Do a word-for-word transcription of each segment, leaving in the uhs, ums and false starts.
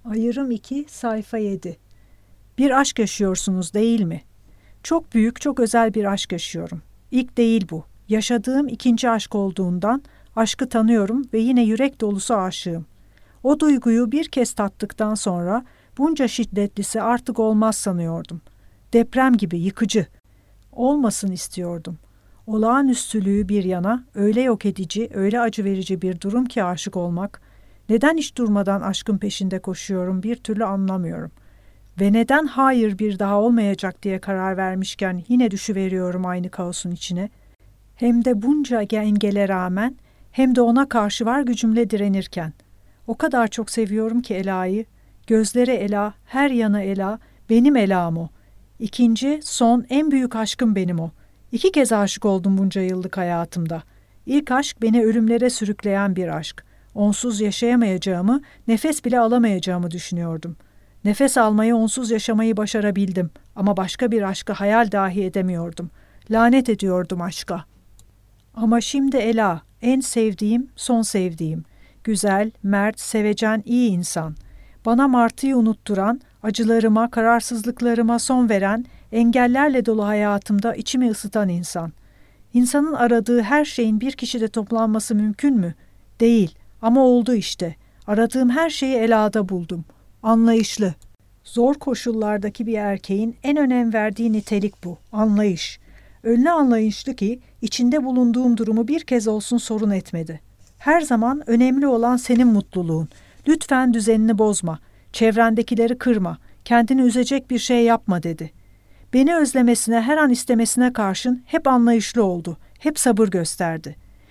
Ayrım iki, sayfa yedi. Bir aşk yaşıyorsunuz değil mi? Çok büyük, çok özel bir aşk yaşıyorum. İlk değil bu. Yaşadığım ikinci aşk olduğundan aşkı tanıyorum ve yine yürek dolusu aşığım. O duyguyu bir kez tattıktan sonra bunca şiddetlisi artık olmaz sanıyordum. Deprem gibi yıkıcı. Olmasın istiyordum. Olağanüstülüğü bir yana öyle yok edici, öyle acı verici bir durum ki aşık olmak. Neden hiç durmadan aşkın peşinde koşuyorum bir türlü anlamıyorum. Ve neden hayır bir daha olmayacak diye karar vermişken yine düşüveriyorum aynı kaosun içine. Hem de bunca engele rağmen hem de ona karşı var gücümle direnirken. O kadar çok seviyorum ki Ela'yı. Gözleri Ela, her yana Ela, benim Ela'm o. İkinci, son, en büyük aşkım benim o. İki kez aşık oldum bunca yıllık hayatımda. İlk aşk beni ölümlere sürükleyen bir aşk. Onsuz yaşayamayacağımı, nefes bile alamayacağımı düşünüyordum. Nefes almayı, onsuz yaşamayı başarabildim ama başka bir aşkı hayal dahi edemiyordum. Lanet ediyordum aşka. Ama şimdi Ela, en sevdiğim, son sevdiğim. Güzel, mert, sevecen, iyi insan. Bana martıyı unutturan, acılarıma, kararsızlıklarıma son veren, engellerle dolu hayatımda içimi ısıtan insan. İnsanın aradığı her şeyin bir kişide toplanması mümkün mü? Değil ama oldu işte. Aradığım her şeyi Ela'da buldum. Anlayışlı. Zor koşullardaki bir erkeğin en önem verdiği nitelik bu, anlayış. Öyle anlayışlı ki içinde bulunduğum durumu bir kez olsun sorun etmedi. Her zaman önemli olan senin mutluluğun. Lütfen düzenini bozma, çevrendekileri kırma, kendini üzecek bir şey yapma dedi. Beni özlemesine, her an istemesine karşın hep anlayışlı oldu, hep sabır gösterdi.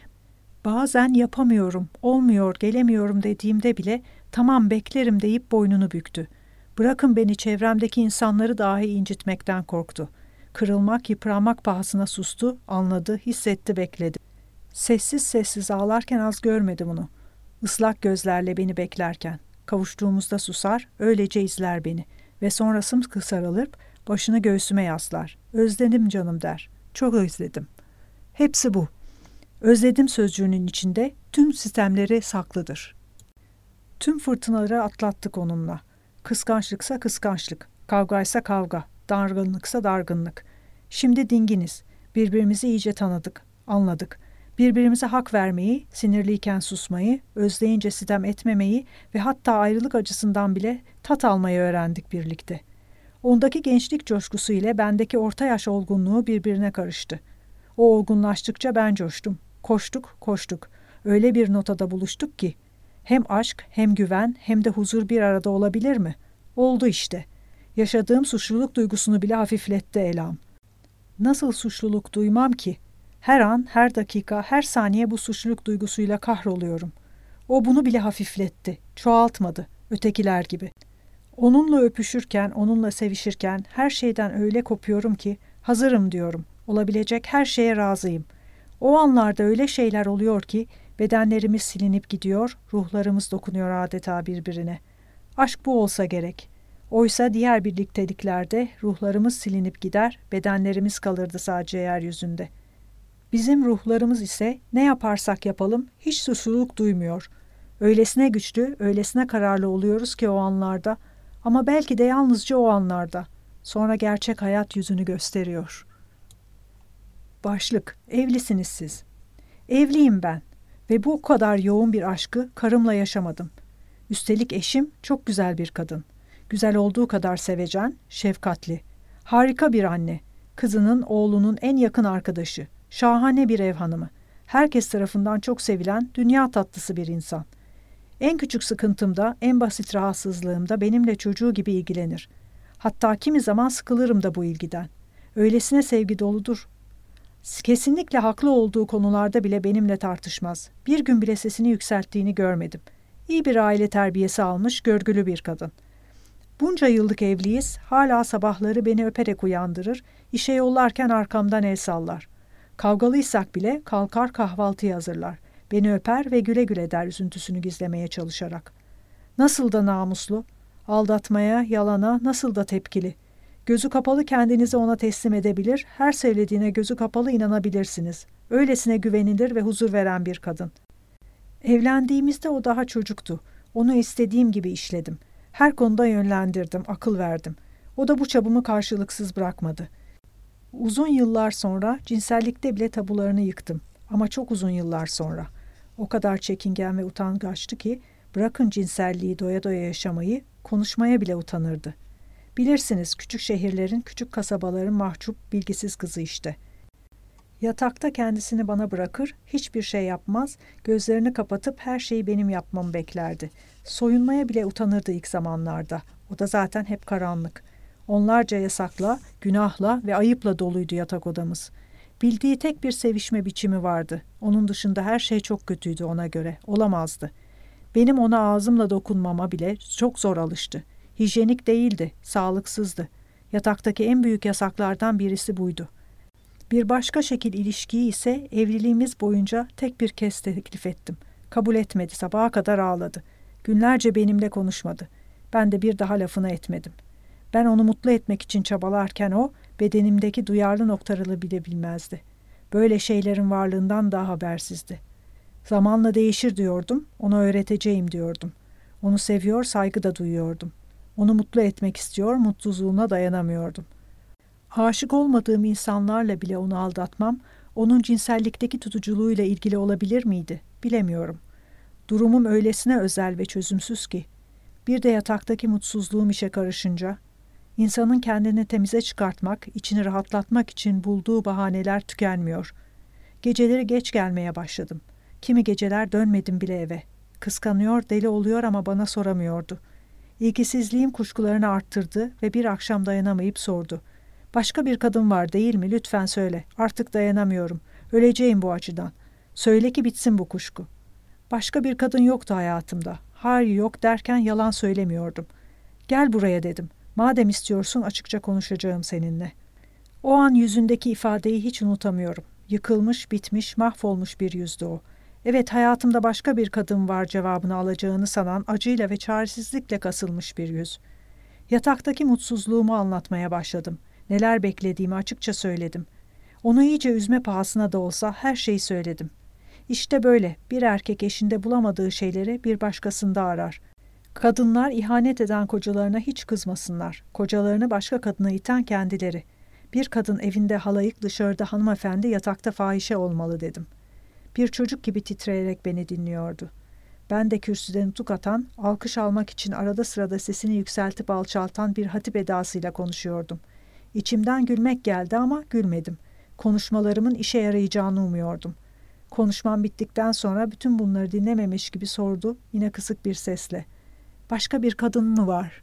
Bazen yapamıyorum, olmuyor, gelemiyorum dediğimde bile tamam beklerim deyip boynunu büktü. Bırakın beni çevremdeki insanları dahi incitmekten korktu. Kırılmak, yıpranmak pahasına sustu, anladı, hissetti, bekledi. Sessiz sessiz ağlarken az görmedi bunu. Islak gözlerle beni beklerken. Kavuştuğumuzda susar, öylece izler beni ve sonra sımsıkı sarılıp başını göğsüme yaslar. Özledim canım der. Çok özledim. Hepsi bu. Özledim sözcüğünün içinde tüm sistemleri saklıdır. Tüm fırtınaları atlattık onunla. Kıskançlıksa kıskançlık, kavgaysa kavga, dargınlıksa dargınlık. Şimdi dinginiz. Birbirimizi iyice tanıdık, anladık. Birbirimize hak vermeyi, sinirliyken susmayı, özleyince sitem etmemeyi ve hatta ayrılık acısından bile tat almayı öğrendik birlikte. Ondaki gençlik coşkusu ile bendeki orta yaş olgunluğu birbirine karıştı. O olgunlaştıkça ben coştum. Koştuk, koştuk. Öyle bir notada buluştuk ki hem aşk, hem güven, hem de huzur bir arada olabilir mi? Oldu işte. Yaşadığım suçluluk duygusunu bile hafifletti Ela'm. Nasıl suçluluk duymam ki? Her an, her dakika, her saniye bu suçluluk duygusuyla kahroluyorum. O bunu bile hafifletti, çoğaltmadı, ötekiler gibi. Onunla öpüşürken, onunla sevişirken her şeyden öyle kopuyorum ki hazırım diyorum. Olabilecek her şeye razıyım. O anlarda öyle şeyler oluyor ki bedenlerimiz silinip gidiyor, ruhlarımız dokunuyor adeta birbirine. Aşk bu olsa gerek. Oysa diğer birlikteliklerde ruhlarımız silinip gider, bedenlerimiz kalırdı sadece yeryüzünde. Bizim ruhlarımız ise ne yaparsak yapalım hiç suçluluk duymuyor. Öylesine güçlü, öylesine kararlı oluyoruz ki o anlarda ama belki de yalnızca o anlarda. Sonra gerçek hayat yüzünü gösteriyor. Başlık, evlisiniz siz. Evliyim ben ve bu kadar yoğun bir aşkı karımla yaşamadım. Üstelik eşim çok güzel bir kadın. Güzel olduğu kadar sevecen, şefkatli. Harika bir anne. Kızının, oğlunun en yakın arkadaşı. Şahane bir ev hanımı. Herkes tarafından çok sevilen, dünya tatlısı bir insan. En küçük sıkıntımda, en basit rahatsızlığımda benimle çocuğu gibi ilgilenir. Hatta kimi zaman sıkılırım da bu ilgiden. Öylesine sevgi doludur. Kesinlikle haklı olduğu konularda bile benimle tartışmaz. Bir gün bile sesini yükselttiğini görmedim. İyi bir aile terbiyesi almış, görgülü bir kadın. Bunca yıllık evliyiz, hala sabahları beni öperek uyandırır, işe yollarken arkamdan el sallar. Kavgalıysak bile kalkar kahvaltıyı hazırlar. Beni öper ve güle güle der üzüntüsünü gizlemeye çalışarak. Nasıl da namuslu, aldatmaya, yalana nasıl da tepkili. Gözü kapalı kendinizi ona teslim edebilir, her söylediğine gözü kapalı inanabilirsiniz. Öylesine güvenilir ve huzur veren bir kadın. Evlendiğimizde o daha çocuktu. Onu istediğim gibi işledim. Her konuda yönlendirdim, akıl verdim. O da bu çabamı karşılıksız bırakmadı. Uzun yıllar sonra cinsellikte bile tabularını yıktım. Ama çok uzun yıllar sonra. O kadar çekingen ve utangaçtı ki bırakın cinselliği doya doya yaşamayı, konuşmaya bile utanırdı. Bilirsiniz küçük şehirlerin, küçük kasabaların mahcup, bilgisiz kızı işte. Yatakta kendisini bana bırakır, hiçbir şey yapmaz, gözlerini kapatıp her şeyi benim yapmamı beklerdi. Soyunmaya bile utanırdı ilk zamanlarda. O da zaten hep karanlık. Onlarca yasakla, günahla ve ayıpla doluydu yatak odamız. Bildiği tek bir sevişme biçimi vardı. Onun dışında her şey çok kötüydü ona göre. Olamazdı. Benim ona ağzımla dokunmama bile çok zor alıştı. Hijyenik değildi, sağlıksızdı. Yataktaki en büyük yasaklardan birisi buydu. Bir başka şekil ilişkiyi ise evliliğimiz boyunca tek bir kez teklif ettim. Kabul etmedi, sabaha kadar ağladı. Günlerce benimle konuşmadı. Ben de bir daha lafını etmedim. Ben onu mutlu etmek için çabalarken o, bedenimdeki duyarlı noktaları bile bilmezdi. Böyle şeylerin varlığından daha habersizdi. Zamanla değişir diyordum, ona öğreteceğim diyordum. Onu seviyor, saygı da duyuyordum. Onu mutlu etmek istiyor, mutsuzluğuna dayanamıyordum. Aşık olmadığım insanlarla bile onu aldatmam, onun cinsellikteki tutuculuğuyla ilgili olabilir miydi? Bilemiyorum. Durumum öylesine özel ve çözümsüz ki. Bir de yataktaki mutsuzluğum işe karışınca, insanın kendini temize çıkartmak, içini rahatlatmak için bulduğu bahaneler tükenmiyor. Geceleri geç gelmeye başladım. Kimi geceler dönmedim bile eve. Kıskanıyor, deli oluyor ama bana soramıyordu. İlgisizliğim kuşkularını arttırdı ve bir akşam dayanamayıp sordu. Başka bir kadın var değil mi? Lütfen söyle. Artık dayanamıyorum. Öleceğim bu acıdan. Söyle ki bitsin bu kuşku. Başka bir kadın yoktu hayatımda. Hayır yok derken yalan söylemiyordum. Gel buraya dedim. Madem istiyorsun açıkça konuşacağım seninle. O an yüzündeki ifadeyi hiç unutamıyorum. Yıkılmış, bitmiş, mahvolmuş bir yüzdü o. Evet hayatımda başka bir kadın var cevabını alacağını sanan acıyla ve çaresizlikle kasılmış bir yüz. Yataktaki mutsuzluğumu anlatmaya başladım. Neler beklediğimi açıkça söyledim. Onu iyice üzme pahasına da olsa her şeyi söyledim. İşte böyle bir erkek eşinde bulamadığı şeyleri bir başkasında arar. Kadınlar ihanet eden kocalarına hiç kızmasınlar. Kocalarını başka kadına iten kendileri. Bir kadın evinde halayık, dışarıda hanımefendi, yatakta fahişe olmalı dedim. Bir çocuk gibi titreyerek beni dinliyordu. Ben de kürsüden nutuk atan, alkış almak için arada sırada sesini yükseltip alçaltan bir hatip edasıyla konuşuyordum. İçimden gülmek geldi ama gülmedim. Konuşmalarımın işe yarayacağını umuyordum. Konuşmam bittikten sonra bütün bunları dinlememiş gibi sordu yine kısık bir sesle. Başka bir kadın mı var?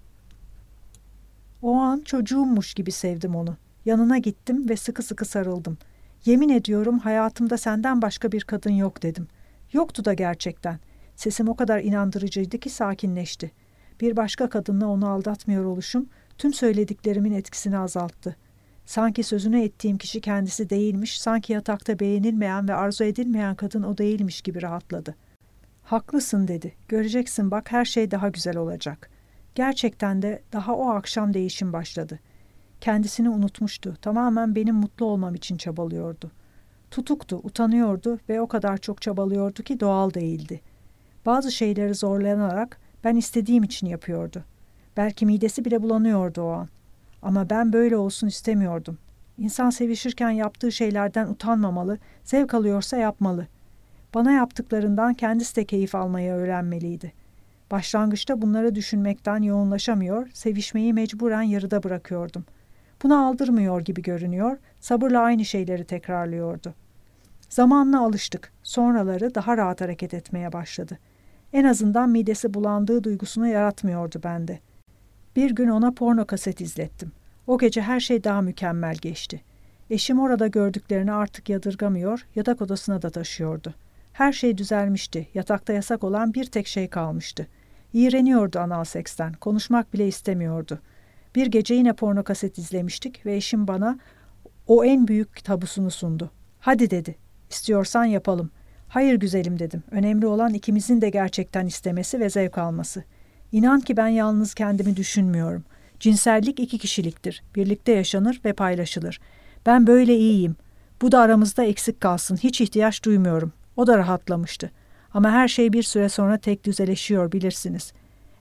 O an çocuğummuş gibi sevdim onu. Yanına gittim ve sıkı sıkı sarıldım. Yemin ediyorum hayatımda senden başka bir kadın yok dedim. Yoktu da gerçekten. Sesim o kadar inandırıcıydı ki sakinleşti. Bir başka kadınla onu aldatmıyor oluşum tüm söylediklerimin etkisini azalttı. Sanki sözünü ettiğim kişi kendisi değilmiş, sanki yatakta beğenilmeyen ve arzu edilmeyen kadın o değilmiş gibi rahatladı. Haklısın dedi. Göreceksin bak her şey daha güzel olacak. Gerçekten de daha o akşam değişim başladı. Kendisini unutmuştu. Tamamen benim mutlu olmam için çabalıyordu. Tutuktu, utanıyordu ve o kadar çok çabalıyordu ki doğal değildi. Bazı şeyleri zorlanarak ben istediğim için yapıyordu. Belki midesi bile bulanıyordu o an. Ama ben böyle olsun istemiyordum. İnsan sevişirken yaptığı şeylerden utanmamalı, zevk alıyorsa yapmalı. Bana yaptıklarından kendisi de keyif almayı öğrenmeliydi. Başlangıçta bunları düşünmekten yoğunlaşamıyor, sevişmeyi mecburen yarıda bırakıyordum. Buna aldırmıyor gibi görünüyor, sabırla aynı şeyleri tekrarlıyordu. Zamanla alıştık, sonraları daha rahat hareket etmeye başladı. En azından midesi bulandığı duygusunu yaratmıyordu bende. Bir gün ona porno kaset izlettim. O gece her şey daha mükemmel geçti. Eşim orada gördüklerini artık yadırgamıyor, yatak odasına da taşıyordu. Her şey düzelmişti, yatakta yasak olan bir tek şey kalmıştı. İğreniyordu anal seksten, konuşmak bile istemiyordu. Bir gece yine porno kaset izlemiştik ve eşim bana o en büyük tabusunu sundu. Hadi dedi, istiyorsan yapalım. Hayır güzelim dedim, önemli olan ikimizin de gerçekten istemesi ve zevk alması. İnan ki ben yalnız kendimi düşünmüyorum. Cinsellik iki kişiliktir, birlikte yaşanır ve paylaşılır. Ben böyle iyiyim. Bu da aramızda eksik kalsın, hiç ihtiyaç duymuyorum. O da rahatlamıştı. Ama her şey bir süre sonra tek düzeleşiyor bilirsiniz.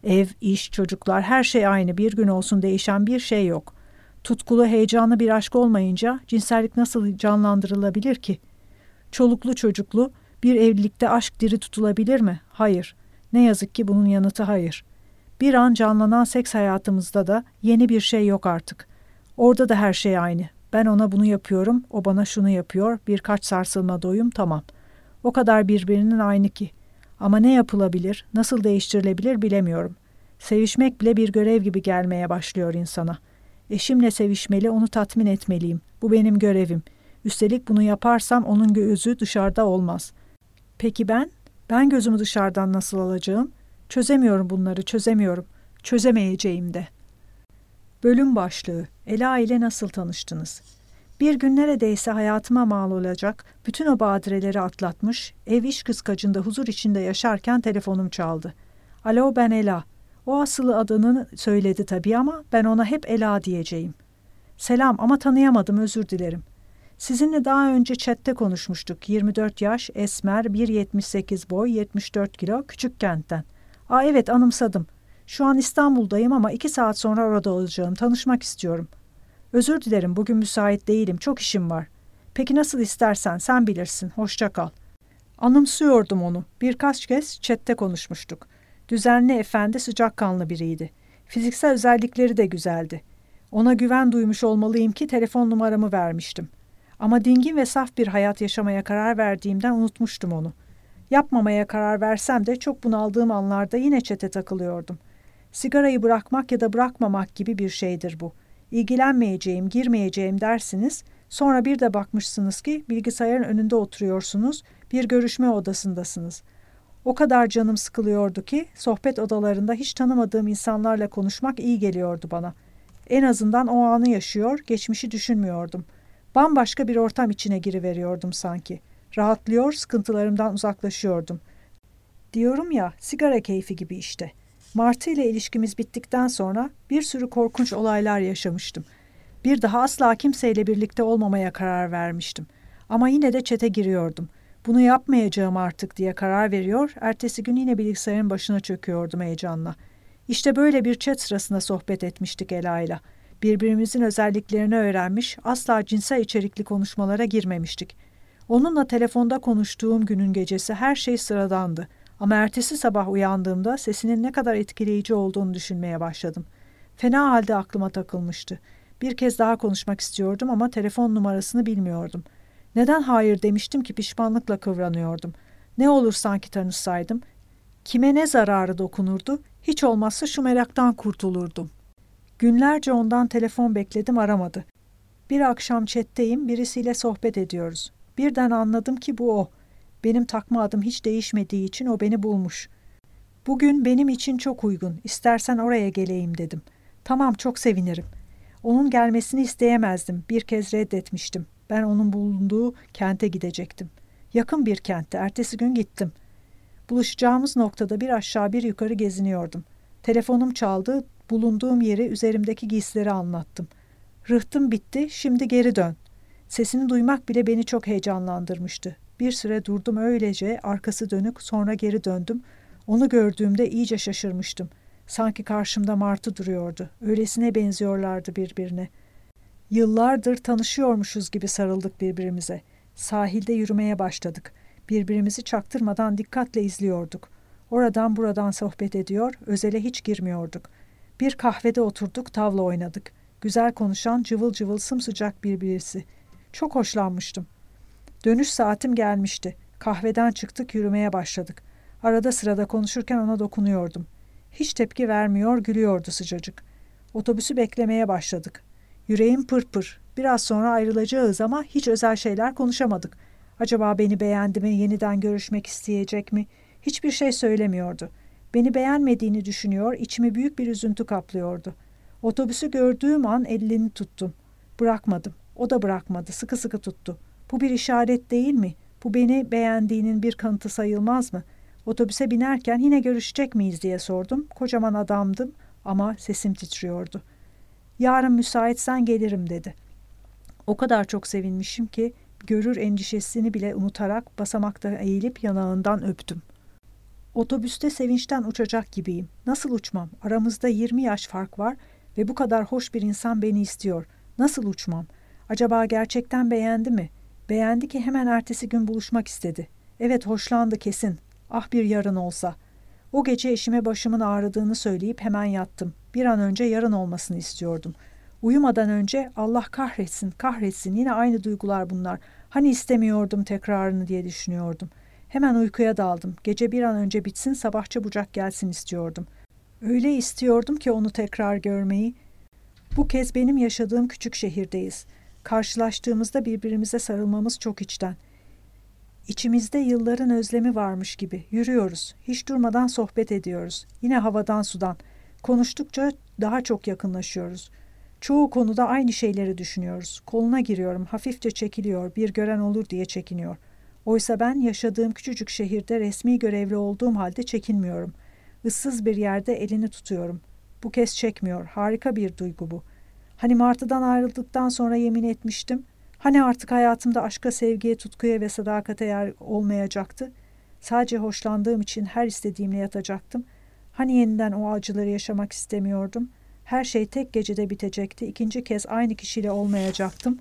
Ev, iş, çocuklar her şey aynı. Bir gün olsun değişen bir şey yok. Tutkulu, heyecanlı bir aşk olmayınca cinsellik nasıl canlandırılabilir ki? Çoluklu çocuklu bir evlilikte aşk diri tutulabilir mi? Hayır. Ne yazık ki bunun yanıtı hayır. Bir an canlanan seks hayatımızda da yeni bir şey yok artık. Orada da her şey aynı. Ben ona bunu yapıyorum, o bana şunu yapıyor, birkaç sarsılma doyum tamam. O kadar birbirinin aynı ki. Ama ne yapılabilir, nasıl değiştirilebilir bilemiyorum. Sevişmek bile bir görev gibi gelmeye başlıyor insana. Eşimle sevişmeli, onu tatmin etmeliyim. Bu benim görevim. Üstelik bunu yaparsam onun gözü dışarıda olmaz. Peki ben? Ben gözümü dışarıdan nasıl alacağım? Çözemiyorum bunları, çözemiyorum. Çözemeyeceğim de. Bölüm başlığı. Ela ile nasıl tanıştınız? Bir gün neredeyse hayatıma mal olacak, bütün o badireleri atlatmış, ev iş kıskacında huzur içinde yaşarken telefonum çaldı. Alo, ben Ela. O asılı adını söyledi tabii ama ben ona hep Ela diyeceğim. Selam ama tanıyamadım, özür dilerim. Sizinle daha önce chatte konuşmuştuk. yirmi dört yaş, esmer, bir yetmiş sekiz boy, yetmiş dört kilo, küçük kentten. Aa evet, anımsadım. Şu an İstanbul'dayım ama iki saat sonra orada olacağım. Tanışmak istiyorum. Özür dilerim, bugün müsait değilim. Çok işim var. Peki nasıl istersen, sen bilirsin. Hoşça kal. Anımsıyordum onu. Birkaç kez chatte konuşmuştuk. Düzenli efendi, sıcakkanlı biriydi. Fiziksel özellikleri de güzeldi. Ona güven duymuş olmalıyım ki telefon numaramı vermiştim. Ama dingin ve saf bir hayat yaşamaya karar verdiğimden unutmuştum onu. Yapmamaya karar versem de çok bunaldığım anlarda yine çete takılıyordum. Sigarayı bırakmak ya da bırakmamak gibi bir şeydir bu. İlgilenmeyeceğim, girmeyeceğim dersiniz, sonra bir de bakmışsınız ki bilgisayarın önünde oturuyorsunuz, bir görüşme odasındasınız. O kadar canım sıkılıyordu ki sohbet odalarında hiç tanımadığım insanlarla konuşmak iyi geliyordu bana. En azından o anı yaşıyor, geçmişi düşünmüyordum. Bambaşka bir ortam içine giriveriyordum sanki. Rahatlıyor, sıkıntılarımdan uzaklaşıyordum. Diyorum ya, sigara keyfi gibi işte. Martı ile ilişkimiz bittikten sonra bir sürü korkunç olaylar yaşamıştım. Bir daha asla kimseyle birlikte olmamaya karar vermiştim. Ama yine de çete giriyordum. Bunu yapmayacağım artık diye karar veriyor, ertesi gün yine bilgisayarın başına çöküyordum heyecanla. İşte böyle bir chat sırasında sohbet etmiştik Ela'yla. Birbirimizin özelliklerini öğrenmiş, asla cinsel içerikli konuşmalara girmemiştik. Onunla telefonda konuştuğum günün gecesi her şey sıradandı. Ama ertesi sabah uyandığımda sesinin ne kadar etkileyici olduğunu düşünmeye başladım. Fena halde aklıma takılmıştı. Bir kez daha konuşmak istiyordum ama telefon numarasını bilmiyordum. Neden hayır demiştim ki pişmanlıkla kıvranıyordum. Ne olur sanki tanışsaydım. Kime ne zararı dokunurdu? Hiç olmazsa şu meraktan kurtulurdum. Günlerce ondan telefon bekledim, aramadı. Bir akşam chatteyim, birisiyle sohbet ediyoruz. Birden anladım ki bu o. Benim takma adım hiç değişmediği için o beni bulmuş. Bugün benim için çok uygun. İstersen oraya geleyim dedim. Tamam, çok sevinirim. Onun gelmesini isteyemezdim. Bir kez reddetmiştim. Ben onun bulunduğu kente gidecektim. Yakın bir kentte. Ertesi gün gittim. Buluşacağımız noktada bir aşağı bir yukarı geziniyordum. Telefonum çaldı. Bulunduğum yeri, üzerimdeki giysileri anlattım. Rıhtım bitti. Şimdi geri dön. Sesini duymak bile beni çok heyecanlandırmıştı. Bir süre durdum öylece, arkası dönük, sonra geri döndüm. Onu gördüğümde iyice şaşırmıştım. Sanki karşımda martı duruyordu. Öylesine benziyorlardı birbirine. Yıllardır tanışıyormuşuz gibi sarıldık birbirimize. Sahilde yürümeye başladık. Birbirimizi çaktırmadan dikkatle izliyorduk. Oradan buradan sohbet ediyor, özele hiç girmiyorduk. Bir kahvede oturduk, tavla oynadık. Güzel konuşan, cıvıl cıvıl sımsıcak bir birisi. Çok hoşlanmıştım. Dönüş saatim gelmişti. Kahveden çıktık, yürümeye başladık. Arada sırada konuşurken ona dokunuyordum. Hiç tepki vermiyor, gülüyordu sıcacık. Otobüsü beklemeye başladık. Yüreğim pırpır. Biraz sonra ayrılacağız ama hiç özel şeyler konuşamadık. Acaba beni beğendi mi, yeniden görüşmek isteyecek mi? Hiçbir şey söylemiyordu. Beni beğenmediğini düşünüyor, içimi büyük bir üzüntü kaplıyordu. Otobüsü gördüğüm an elini tuttum. Bırakmadım. O da bırakmadı, sıkı sıkı tuttu. Bu bir işaret değil mi? Bu beni beğendiğinin bir kanıtı sayılmaz mı? Otobüse binerken yine görüşecek miyiz diye sordum. Kocaman adamdım ama sesim titriyordu. Yarın müsaitsen gelirim dedi. O kadar çok sevinmişim ki görür endişesini bile unutarak basamakta eğilip yanağından öptüm. Otobüste sevinçten uçacak gibiyim. Nasıl uçmam? Aramızda yirmi yaş fark var ve bu kadar hoş bir insan beni istiyor. Nasıl uçmam? Acaba gerçekten beğendi mi? Beğendi ki hemen ertesi gün buluşmak istedi. Evet, hoşlandı kesin. Ah, bir yarın olsa. O gece eşime başımın ağrıdığını söyleyip hemen yattım. Bir an önce yarın olmasını istiyordum. Uyumadan önce Allah kahretsin, kahretsin, yine aynı duygular bunlar. Hani istemiyordum tekrarını diye düşünüyordum. Hemen uykuya daldım. Gece bir an önce bitsin, sabah çabucak gelsin istiyordum. Öyle istiyordum ki onu tekrar görmeyi. Bu kez benim yaşadığım küçük şehirdeyiz. Karşılaştığımızda birbirimize sarılmamız çok içten. İçimizde yılların özlemi varmış gibi. Yürüyoruz. Hiç durmadan sohbet ediyoruz. Yine havadan sudan. Konuştukça daha çok yakınlaşıyoruz. Çoğu konuda aynı şeyleri düşünüyoruz. Koluna giriyorum. Hafifçe çekiliyor. Bir gören olur diye çekiniyor. Oysa ben yaşadığım küçücük şehirde resmi görevli olduğum halde çekinmiyorum. Issız bir yerde elini tutuyorum. Bu kez çekmiyor. Harika bir duygu bu. Hani Martı'dan ayrıldıktan sonra yemin etmiştim. Hani artık hayatımda aşka, sevgiye, tutkuya ve sadakate yer olmayacaktı. Sadece hoşlandığım için her istediğimle yatacaktım. Hani yeniden o acıları yaşamak istemiyordum. Her şey tek gecede bitecekti. İkinci kez aynı kişiyle olmayacaktım.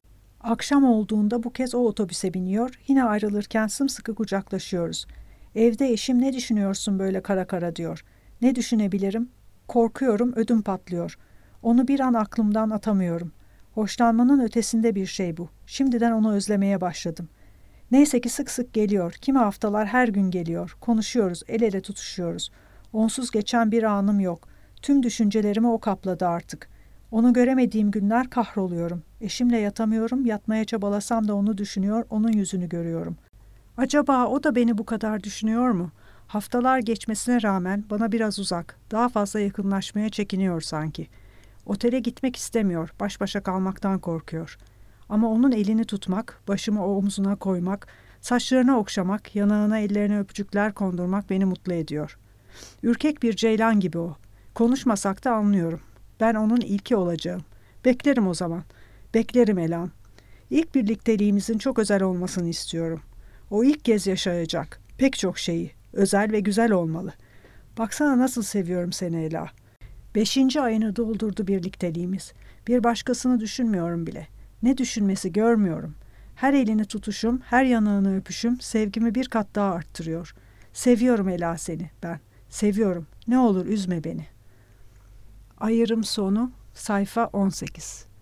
Akşam olduğunda bu kez o otobüse biniyor. Yine ayrılırken sımsıkı kucaklaşıyoruz. Evde eşim ne düşünüyorsun böyle kara kara diyor. Ne düşünebilirim? Korkuyorum, ödüm patlıyor. Onu bir an aklımdan atamıyorum. Hoşlanmanın ötesinde bir şey bu. Şimdiden onu özlemeye başladım. Neyse ki sık sık geliyor. Kimi haftalar her gün geliyor. Konuşuyoruz, el ele tutuşuyoruz. Onsuz geçen bir anım yok. Tüm düşüncelerimi o kapladı artık. Onu göremediğim günler kahroluyorum. Eşimle yatamıyorum, yatmaya çabalasam da onu düşünüyor, onun yüzünü görüyorum. Acaba o da beni bu kadar düşünüyor mu? Haftalar geçmesine rağmen bana biraz uzak, daha fazla yakınlaşmaya çekiniyor sanki. Otele gitmek istemiyor, baş başa kalmaktan korkuyor. Ama onun elini tutmak, başımı o omzuna koymak, saçlarına okşamak, yanağına ellerine öpücükler kondurmak beni mutlu ediyor. Ürkek bir ceylan gibi o. Konuşmasak da anlıyorum. Ben onun ilki olacağım. Beklerim o zaman. Beklerim Elam. İlk birlikteliğimizin çok özel olmasını istiyorum. O ilk kez yaşayacak. Pek çok şeyi. Özel ve güzel olmalı. Baksana nasıl seviyorum seni Ela. Beşinci ayını doldurdu birlikteliğimiz. Bir başkasını düşünmüyorum bile. Ne düşünmesi görmüyorum. Her elini tutuşum, her yanağını öpüşüm sevgimi bir kat daha arttırıyor. Seviyorum Ela seni ben. Seviyorum. Ne olur üzme beni. Ayrım sonu sayfa on sekiz.